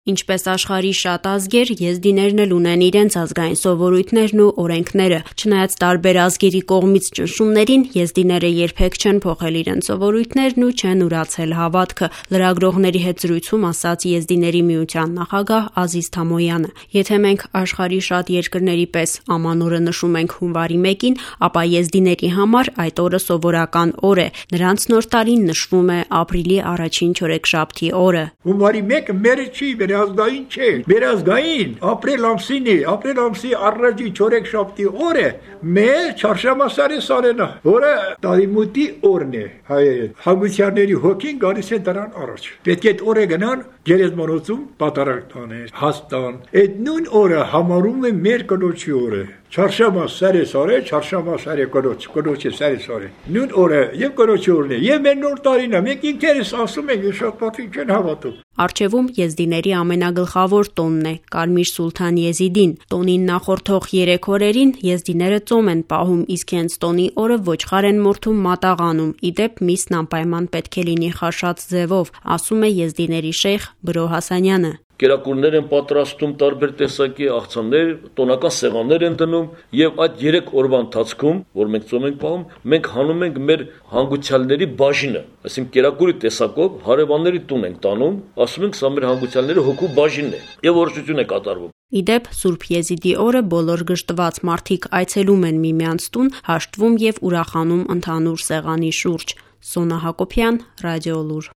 Ինչպես աշխարհի շատ ազգեր, եզդիներն էլ ունեն իրենց ազգային սովորույթներն ու օրենքները։ Չնայած տարբեր ազգերի կողմից ճնշումներին, եզդիները երբեք չեն փոխել իրենց սովորույթներն ու չեն ուրացել հավատքը, լրագրողների հետ զրույցում ասաց Եզդիների միության նախագահ Ազիզ Թամոյանը։ Եթե մենք աշխարհի շատ երկրների պես ամանորը նշում ենք հունվարի 1-ին, ապա եզդիների համար այդ օրը սովորական օր է։ Նրանց նոր տարին նշվում է ապրիլի առաջին չորեքշաբթի օրը։ Հունվարի 1-ը մերը չի, ազգային չէ, մեր ազգային ապրիլ ամսին է, ապրիլ ամսի առաջի չորեքշաբթի օրը մեր չարշամասարի սարենը, որը տարիմուտի օրն է հայերեն։ Հանգուցյալների հոգին գալիս է դրան առաջ։ Պետք է այդ օրը գնան գերեզմանոցում պատարագ տանել, հաստան։ Այդ նույն օրը համարում է մեր կնոջի օրը։ Չարշամասարի սարը, չարշամասարի կնոջի սարի սարը։ Նույն օրը եւ կնոջի օրն է, եւ մեր նոր տարին է։ Մենք ինքներս ասում ենք, շատ մարդիկ չեն հավատում։ Առջևում եզդիների ամենագլխավոր տոնն է Կարմիր Սուլթան Եզիդին։ Տոնին նախորդող 3 օրերին եզդիները ծոմ են պահում, իսկ հենց տոնի օրը ոչխար են մորթում մատաղանում։ Իդեպ միսն անպայման պետք է լինի խաշած ձևով, ասում է եզդիների շեյխ Բրո Հասանյանը։ Կերակուրներ են պատրաստում տարբեր տեսակի աղցաններ, տոնական սեղաններ են դնում եւ այդ 3 օրվա ընթացքում, որ մենք ծոմ ենք պահում, մենք հանում ենք մեր հանգուցյալների բաժինը, այսինքն կերակուրի տեսակով հարևանների տուն ենք տանում, ասում ենք սա մեր հանգուցյալների հոգու բաժինն է եւ օրհնություն է կատարվում։ Իդեպ Սուրբ Եզիդի օրը բոլոր գժտված մարդիկ այցելում են միմյանց տուն, հաշտվում եւ ուրախանում ընդհանուր սեղանի շուրջ։ Սոնա Հակոբյան, Ռադիոլուր։